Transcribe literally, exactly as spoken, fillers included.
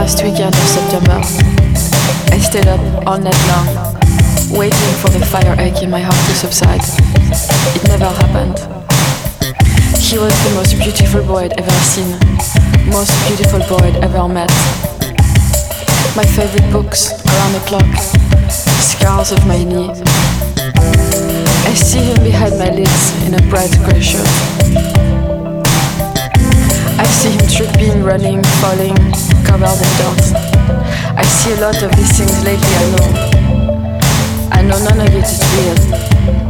last weekend of September. I stayed up all night long, waiting for the fire ache in my heart to subside. It never happened. He was the most beautiful boy I'd ever seen, most beautiful boy I'd ever met. My favorite books, Around the Clock, Scars of My Knee. I see him behind my lids in a bright grey shirt. I see him tripping, running, falling, covered in dirt. I see a lot of these things lately, I know. I know none of it is real.